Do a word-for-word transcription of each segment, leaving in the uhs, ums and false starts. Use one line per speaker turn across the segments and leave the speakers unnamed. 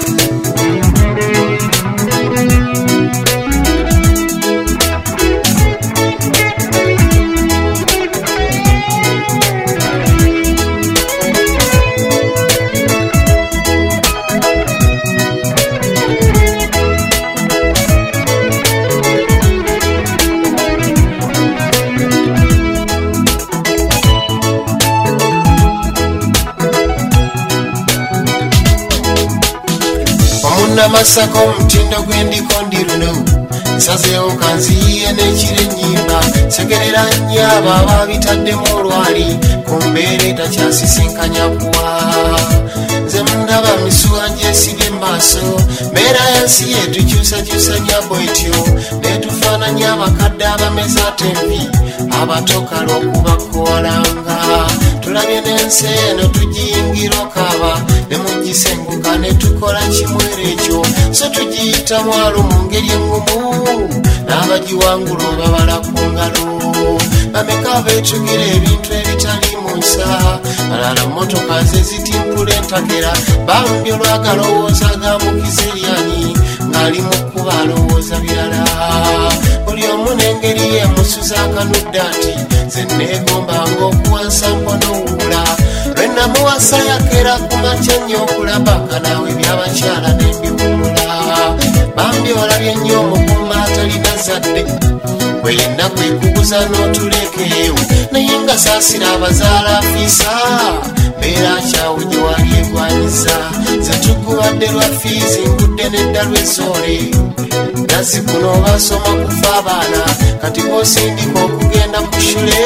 Masako mtindo gwendiko ndiruno nsazeo kanziye nekire nyimba segerera nyaba babitadde mu lwali kumbere takyasisinkanya kuwa nze mundaba misuwa gyesibye maaso mbeera yansi yetu kyusakyusa nyabo etyo netufaananya abakadde abameza tembi abatokala okubakolanga tulabye n'ensi eno tugiyingira okaba ne mugisenguka ne tukola kimwero ekyo so tugiyita mwalo mu ngeri engumu n'abagiwangula obabala ku ngalo bameka beetugira ebintu ebitali mu nsa balala mmotoka ze zitimpula entakera bambi olwagalowooza gamukiza eryanyi ng'ali mu kuba alowooza birala buli omu n'engeri yemusuza akanudde ati ze neegombanga okuwansa mponowuula lwenamuwasa yakera ku makya nnyo okulabanga naawe ebyabakyala n'embiwumula bambi olabye nnyo omukuuma atalina zadde bwe yenna kwekuguza n'otulekeewo naye nga saasira abazaala afiisa mbeera kyawe gye wali egwanyiza ze tugubadde lwa fiizi ngudde n'edda lw'ezoole nazi kuno basoma kufa abaana kati bosindika okugenda ku shule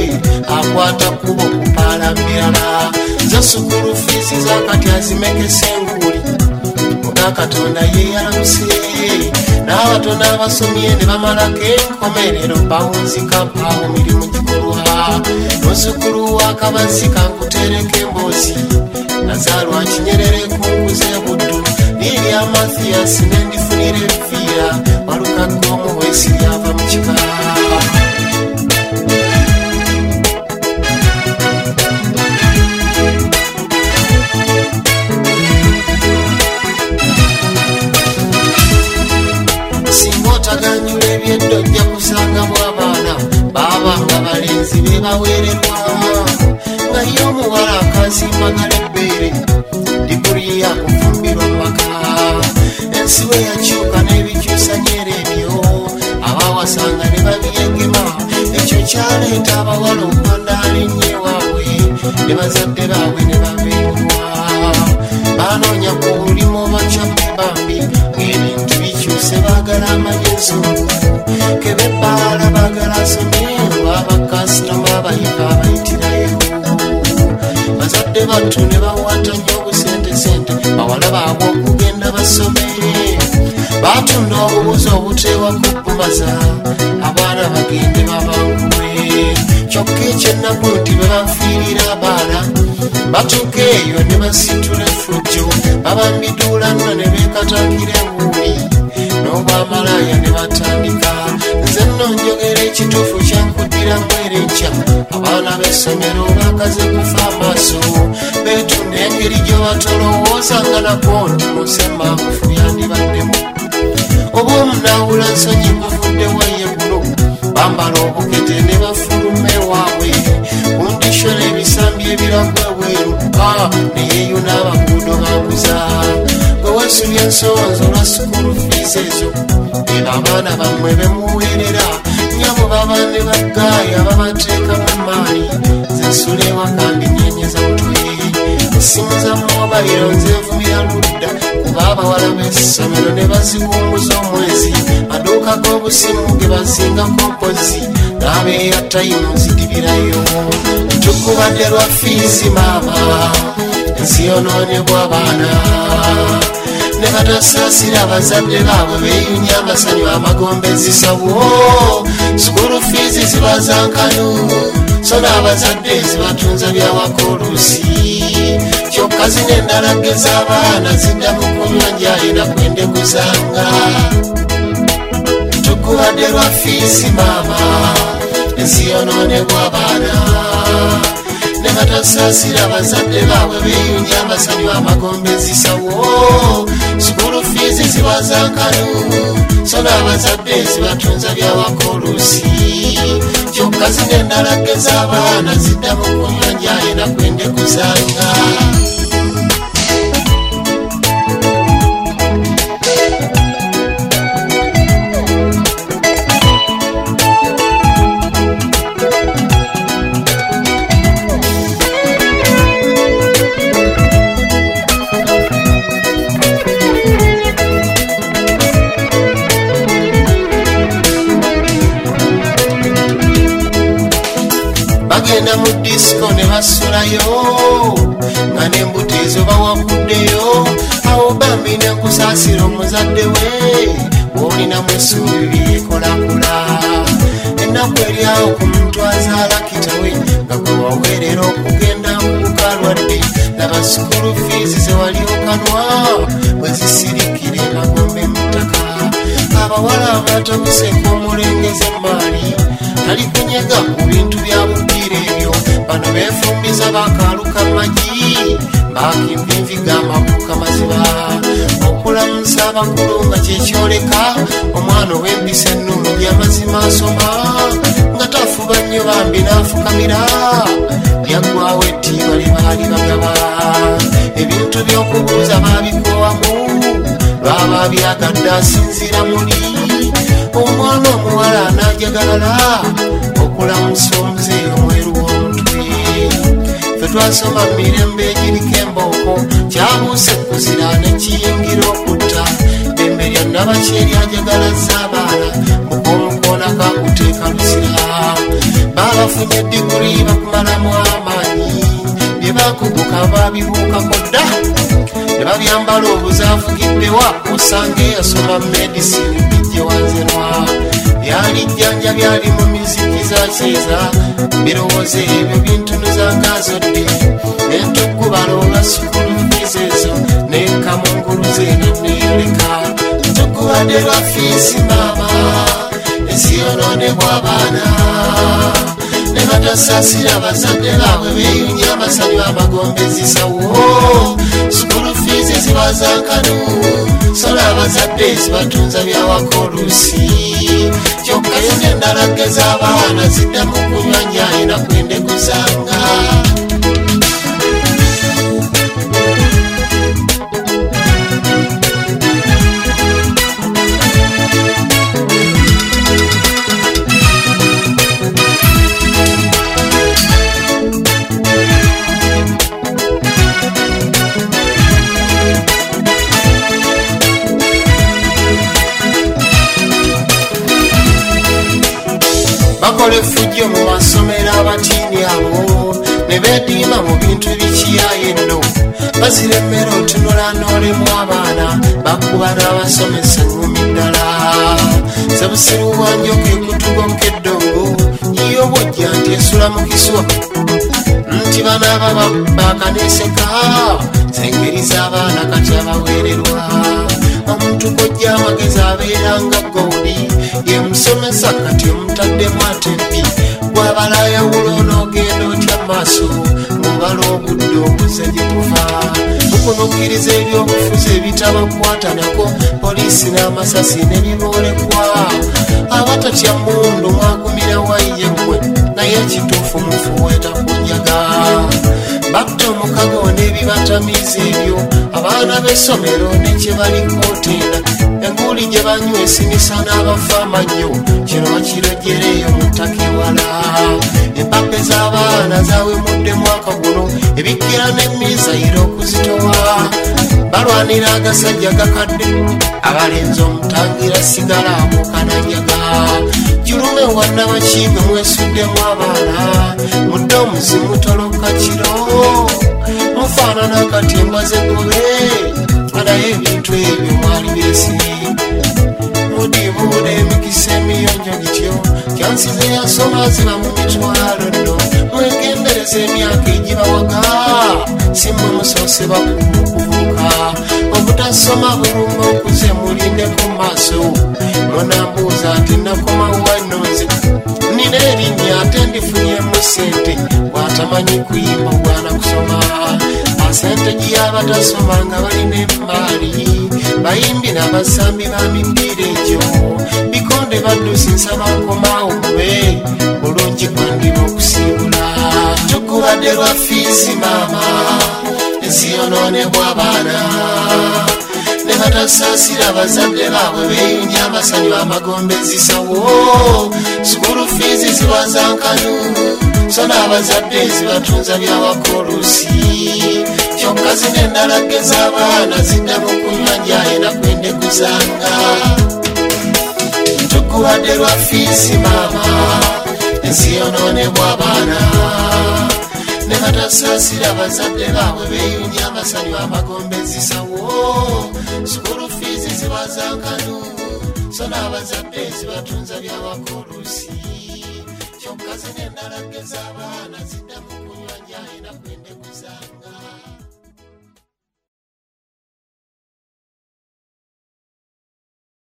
akwata kubo kupaala mbirala zo sukulu fiizi zakati azimekesa enguli muga katonda yeyalamuse n'abatono abasomye ne bamalako enkomerero bawunzika mpaawo mirimu gikolwa muzzukulu wa kabazi kankutereka emboozi nazaalwa kinyerere kunguze buddu nirya mathiyasi nendifunira ebifiira walukagga omuweesi lyava mu kika singa otaganyula ebyedda ojja kusangamu abaana baabanga balenzi be baweererwa nga ye omuwala akazimbagala ebbeere diguli yakufumbirwa mu maka ensi we yakyuka n'ebikyusanyera ebyo abawasanga ne babiyegema ekyo kyaleeta abawala okwandaala ennyo ewaabwe ne bazadde baabwe ne babeerwa banoonya ku bulimu obakyabwe bambi ng'ebintu bikyuse baagala amanye enzungu kebebbaala baagala asomyewo abakasitoma abayiva abayitirayo bazadde battu ne bawata nnyo obusentesente bawala baabwe okugenda basome batunda obubuzi obuteewa kubumaza abaana bagende babangulwe kyokka ekyennaku nti bwe banfiirira abaana batuuka eyo ne basitula effujjo babambiduula nno ne beekatakira enguuli n'obwamalaaya ne batandika nze nno njogera ekituufu kyankuddira mwere nkya abaana b'essomero bakaze kufa amaaso beetunda engeri gye batolowoozanga nako nti musemaakufu yandibaddemu obwomunaawula nsonyi buvudde wayegulo bambala obukete ne bafuluma ewaabwe kundisho n'ebisambi ebirago ebweru neyeyo n'abaguudo bambuza gwe weesubya ensonzo lwa sukulu fiizi ezo era abaana bammwe bemuweerera nyabo baba ne baggaaya babateekamu emaali zensula ewakandi nyenyeza mutwe essimu za mobayiro nzenvumira ludda kuba abawala b'essomero ne baziwumbuza omwezi maduuka g'obusimu ge bazingako mpozi n'abeeya tayimu nzidibirayo tukubadde lwa fiizi maama ensi yonoonebwa abaana ne batasaasira abazadde baabwe beeyunya amasanyu amagombezi sawo sukulu fiizi ziba zankanu so n'abazadde zibatunza byawaka oluusi kyokka zino endalage z'abaana zidda mu kunywa njaayina kwendeguzanga tukubadde lwa fiizi maama ensi yonoonebwa abaana ne batasaasira bazadde baabwe beeyunja amasanyu amagombe zisawo sukulu fiizi zibazankanu so n'abazadde zibatunza byawakolusi kyokka zino endalage z'abaana zidda mu kunywa njaye nakwende kuzanga bagenda mu disco ne basulayo nga n'embuto ezo bawakuddeyo awo bambi nenkusaasira omuzadde we w'olinamu essuubi byekolakula ennaku eryawo ku muntu azaala kitawe nga gwe waweerera okugenda kukalwadde laba sukulu fiizi ze wali okanwa bwe zisirikira emagombe mu ttaka abawala abatabuseko omulengeze emaali tali kunyega ku bintu bya bupira ebyo bano beefumbiza bakaaluka magi bakimvinviga amabuuka maziba okulamusa abakulu nga kyekyoleka omwana ow'empisa ennungi amazima asoma nga tafuba nnyo bambi n'afukamira lyaggwawo ettiiba lye baali bagaba ebintu by'okubuuza baabikowamu lwaba byagadde asinziira muli omwana omuwala anajagalala okulamusa omuzeeyi omweru w'omutwe fe twasoma mu mirembe egiriko embooko kyabuuse kuzira nekiyingira okutta ddembe lya nabaki eryajagalaza abaana mukoomukoona kakuteeka luzira baabafunye diguri bakumalamu amaanyi bye bakuguka baabibuukako dda ne babyambala obuzaavugiddewa osanga eyasoma medicine bijjewanzenwa yalijjanja byali mu miziki za kyeza birowoozo ebyo bintunuzanga azodde nentuggubala olwa sukulu fiizi ezo nenkamunguluze neneyoleka tuggubadde lwa fiisi maama esiyonoonebwa abaana ne batasaasira bazadde baabwe beeyunja amasanyu amagombe zisawo sukulu fiizi zibazankanu sola abazadde zibatunza byawakolusi kyokka yona endalage z'abaana zidda mu kunywa njaye nakwende kuzanga bakola effujjo mu masomero abatiini abo ne beediima mu bintu bikiyaye nno bazira emmere otunula noolemu abaana bakuba n'abasomesa ngumi ddala zabusiru wanjoka ekutugoka eddongo yiyo bwojja nti esula mu kiswa nti banaaba bakaneeseka zengeri z'abaana kati abaweererwa omuntu kojja amagezi abeeranga gowdi ye musomesa kati omutaddemu ate mbi gwabalayawula onoogenda otya maaso ng'obala obudde obuze gye kuva mukunukkiriza ebyobufuzi ebitabakwata nako poliisi n'amasasi ne biboolekwa abatatya mundu mwagumira wayiye mmwe naye ekituufu mufuweeta kunjaga bakta omukago n'ebibatamiiza ebyo abaana b'essomero ne kye balikooteera enguli gye banywa esimisa n'abafa amannyo kino bakirojereyo mu ttaka ewala empappe z'abaana zawemudde mwaka guno ebikkira n'emizayiro okuzitowa balwanira agasajja gakadde abalenzi omutangira sigala amukananyaga julume wannabakiibe mwesuddemu abaana mudde omuzimu toloka kiro mufaanana akatemba zegobe naye ebintu ebyo mwali byesiri mudibuuda emikisa emiyonjo gityo kyansize yasoma ziba mu mitwalo nno mwegendereza emyaka egibawaga simwe musoose bakulu okuvubuka obutasoma bulumba okuze mulinde ku maaso munambuuza ati nakomawo wanoze nina erinnya ate ndifunyemu ssente bw'atamanyi kuyimba bwana kusoma asente gy'abatasoma nga balina emaali bayimbi n'abasambi ba mipiira egyo bikonde baddusi nsaba nkomaawo mube bulungi kwandira okusiibula tukubadde lwa fiisi maama ensi yonoonebwa abaana ne batasaasira abazadde baabwe beeyunya amasanyu amagombe zisawo sukulu fiizi ziba za nkanu so n'abazadde zibatunza byawakolusi kyokka zino endalage z'abaana ziddamu kunywa njaye nakwendeguzanga tukubadde lwa fiisi maama ensi yonoonebwa abaana ne batasaasira abazadde baabwe beeyunya amasanyu amagombe zisawo sukulu fiizi ziba za nkanu so n'abazadde zibatunza byawakolusi kyokka zino endalage z'abaana ziddamu